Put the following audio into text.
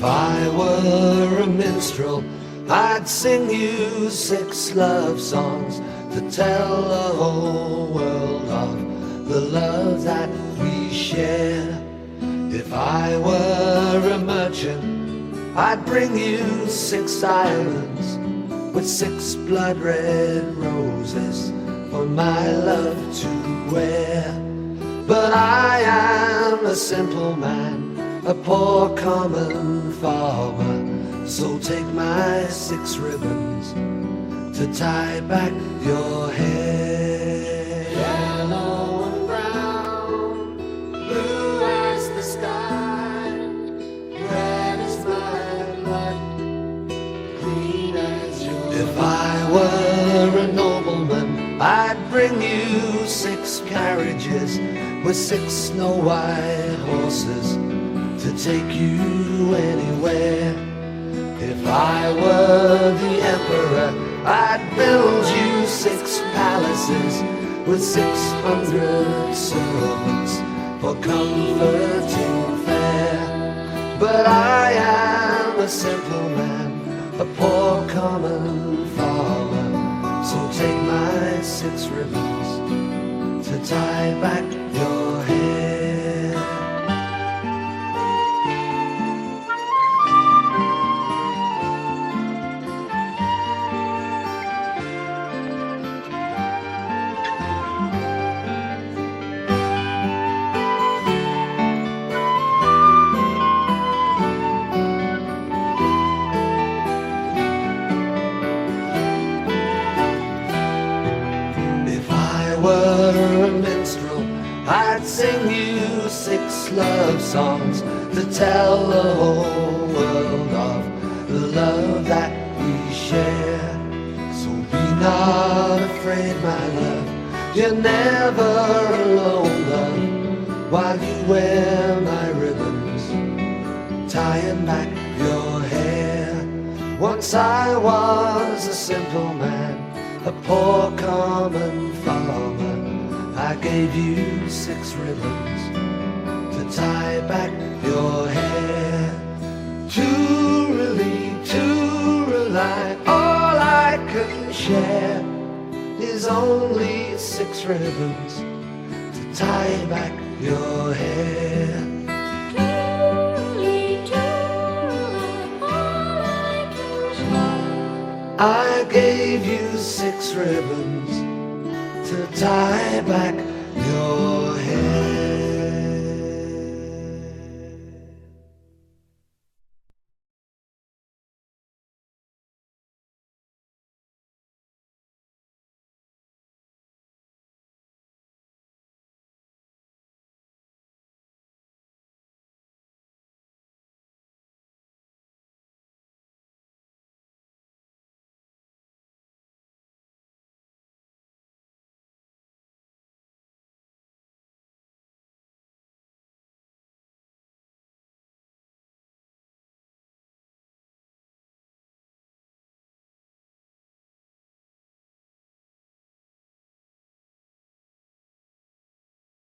I were a minstrel, I'd sing you 6 love songs to tell the whole world of the love that we share. If I were a merchant, I'd bring you 6 islands with 6 blood-red roses for my love to wear. But I am a simple man, a poor common farmer, so take my 6 ribbons to tie back your hair. Yellow and brown, blue as the sky, red as my blood, green as your. If I were a nobleman, I'd bring you 6 carriages with 6 snow-white horses to take you anywhere. If I were the emperor, I'd build you 6 palaces with 600 servants for comforting fare. But I am a simple man, a poor common farmer, so take my 6 ribbons to tie back your hair. Were a minstrel, I'd sing you 6 love songs to tell the whole world of the love that we share. So be not afraid, my love, you're never alone, love, while you wear my ribbons, tying back your hair. Once I was a simple man, a poor common farmer, I gave you 6 ribbons to tie back your hair. To rely, all I can share is only 6 ribbons to tie back your hair. I gave you 6 ribbons to tie back your